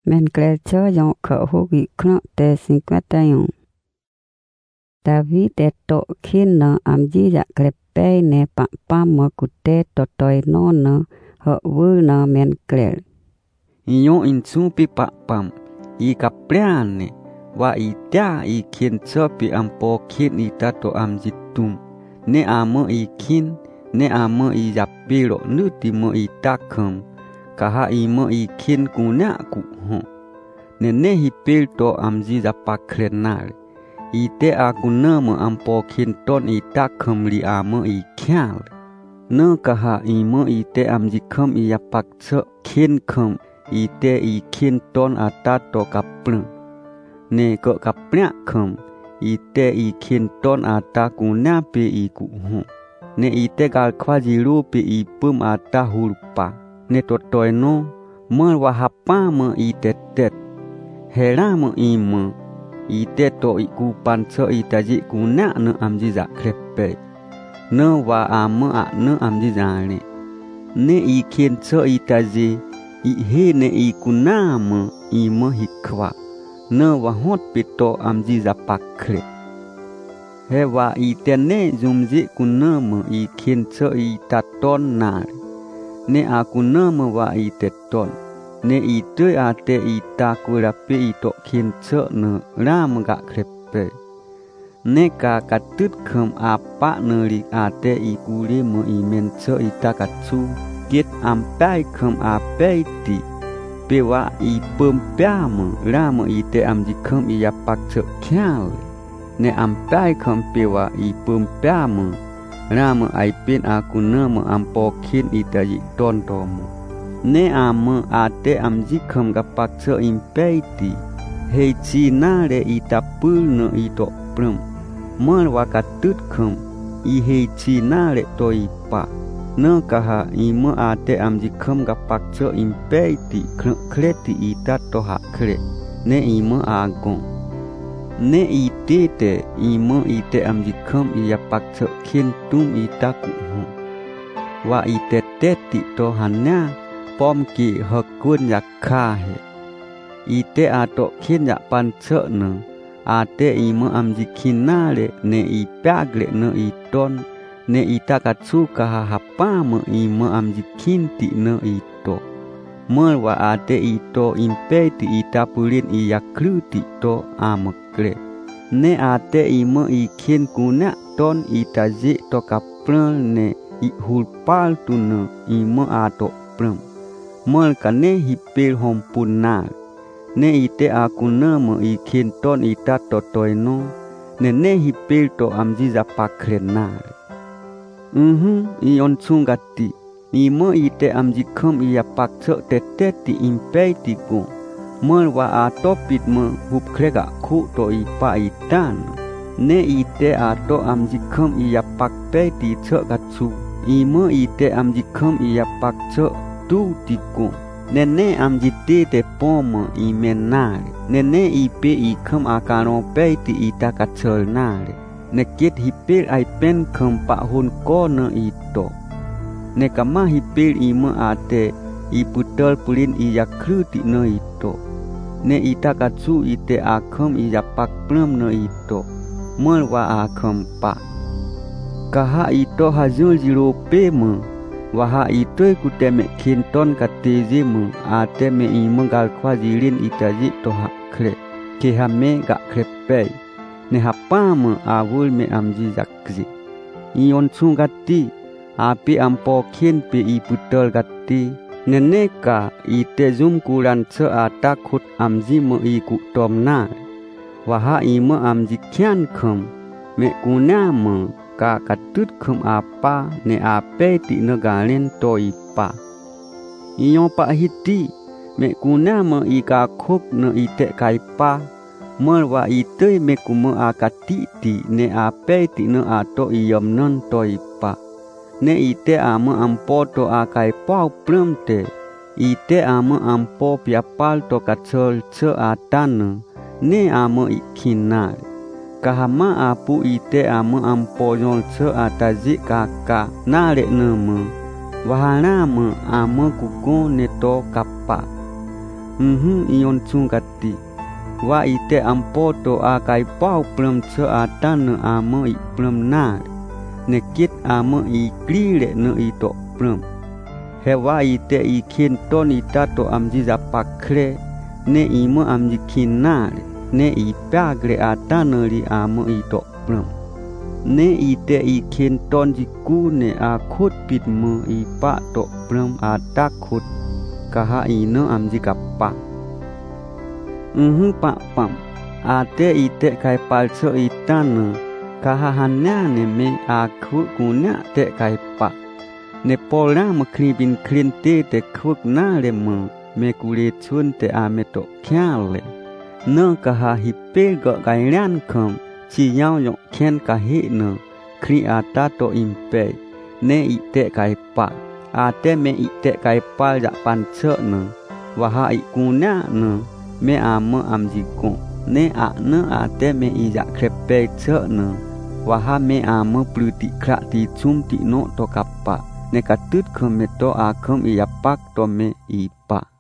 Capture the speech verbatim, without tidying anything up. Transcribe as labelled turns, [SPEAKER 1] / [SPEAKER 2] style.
[SPEAKER 1] Men clecho yon khẩu hô bị khno te cinquenta y un. David te to khin na amji ya klepe ne pa pa mo kute to toy no na ho vu na men klel.
[SPEAKER 2] Yon in su pi pa pam. I kapriane. Wa i tia i khin so pi ampo khin i tato amji tum. Ne amo i khin. Ne amo i yapiro nuti mo i takam. Kaha i mo i khin kunya ku ho. Ne ne hi pil to amji zapakrenal. I te akuna mo ampo khin ton i takam li amo i kyal. No kaha i mo i te amji kam i yapak so khin kam. I te i khin ton atato kaprun. Ne ko kapnya kam. I te i khin ton ata kunya pe i ku ho. Ne i te gal kwajiru pe i pum ata hulpa. Ne totoy no. Mer wahapa mo i tetet. Hera mo i mo. I te to i kupan so i taji kunya no amji za krepe. No wa amo a no amji zane. Ne i khin so i taji. I he ne i kunya mo i mo hikwa. No wa hot pito amji za pakre. He wa i te ne zumji kunya mo i khin so i taton nar. Ne a kunya mo wa i te ton. Ne i tui a te i ta kurapi i to khin so no ram ga krepe. Ne ka katut kem apa neri a te i kuri mo i men so i ta katsu. Kit ampai kem apai ti. Pe wa i pum pia mo ram i te amji kem i yapak so kyal. Ne ampai kem pe wa i pum pia mo. Ram ai pin a kunya mo ampo khin i ta i ton to mo. Ne amo ate amji kem gapak so impeiti. Hei chi na re i tapul no i to prum. Mer wakatut kem. I hei chi na re to i pa. No kaha i mo ate amji kem gapak so impeiti. Kreti i tato ha kre. Ne i mo agong. Ne i tete i mo i te amji kem i yapak so khin tum i taku ho. Wa i te teti to hanya. Pom ki hakun yak kha he. I te ato khin yak pan so no. Ate i mo amji kinale ne i pagle no i ton. Ne i takatsu kaha hapa mo i mo amji kinti no i to. Mer wa ate i to impeti i tapulin i yakruti to amakle. Ne ate i mo i kin kunya ton i taji to kapral ne i hulpal tu no i mo ato pram. Mer kane hipil hompunal. Ne ite akuna mo i kin ton i ta totoy no. Ne ne hipil to amji zapakrenal. Mhm, i on sungati. I mo ite amji kem i yapak so teteti impeti ko. Mer wa atopit mo hup krega ku to i pa i tan. Ne ite ato amji kem i yapak peti so katsu. I mo ite amji kem i yapak so tu tiko. Nene amji te te pomo i menare. Nene i pe i kem akano peti i takatsol nare. Ne kit hipil ai pen kem pa hun ko no ito. Ne kama hipil i mo ate i putol pulin i yakruti no ito. Ne itakatsu ite akem i yapak plum no ito. Mer wa akem pa. Kaha ito hazul jiro pe mo. Waha ito kuteme kinton katezi mo ate me imo gal kwa zilin itaji to hakre. Kehame gak krepei. Ne hapa mo awul me amji zakzi. Ion sungati. Api ampo kin pe i putol gati. Neneka ite zum kuran se atakut amji mo i kutom na. Waha imo amji kian kem. Me kuna mo. Ka katut kem apa ne ape ti no galen to ipa. Iyon pa hiti. Me kuna mo i ka kuk no ite kaipa. Mer wa ite me kumo akati ti ne ape ti no ato iyom non to ipa. Ne ite amo ampo to akai pau premte. Ite amo ampo piapal to katsol se atano. Ne amo ikinal. Kahama apu ite amo ampo yon se ataji kaka nare nemo. Wahana mo amo kuko neto kapa. Mhm ion chung kati. Wa ite ampoto a kai pau plum cho a tan a mo i plum na. Ne kit a mo i klire no i to plum. He wa ite i kin ton i tato am ji za pakre. Ne i mo am ji kin na. Ne i pagre a tan ri a mo i to plum. Ne ite i kin ton ji ku ne a khut pit mo i pa to plum a ta khut. Kaha i no am ji kappa. Mhm pak pam. Ate ite kai palso itana. Kaha hanya ne me a khut kunya te kai pa. Ne pola mo kribin krinte te khut na le mo. Me kule chun te a me to kyale. No kaha hipe go kai ran kom. Chi yao yok ken kahi no. Kri ata to impe. Ne ite kai pa. Ate me ite kai pa ja pancho no. Waha i kunya no. Me amo am jiko. Ne a no ate me i ja krepe cho no. Waha me amo pluti kra ti chum ti no to kappa. Ne katut kom me to a kom i apak to me i pa.